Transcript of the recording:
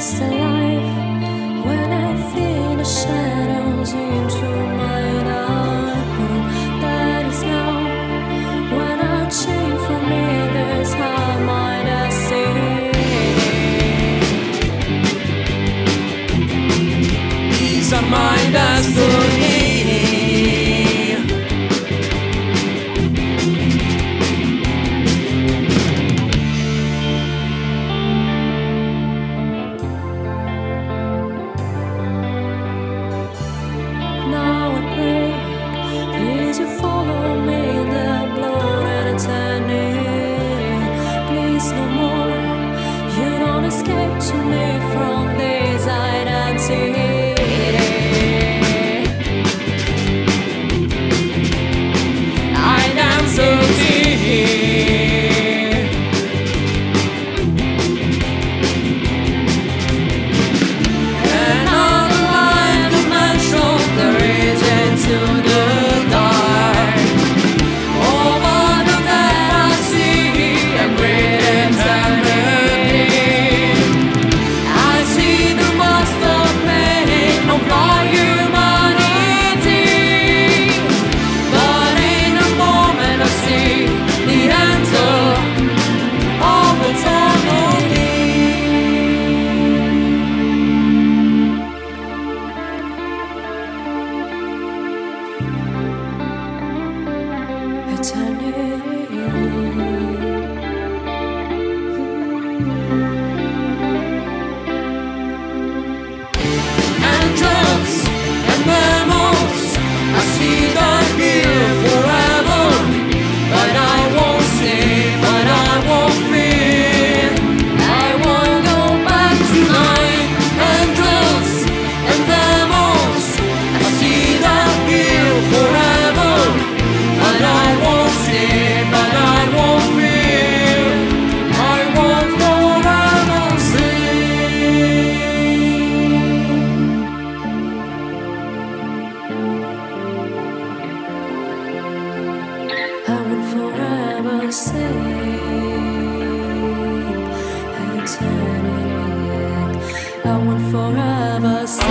alive when I feel the shadows into my dark room. That is now when I change for me. This how might I see? These are my destiny. Now I pray, please you follow me in the blood and eternity. Please no more, you don't escape to me from this identity. Forever sing eternity. I want forever.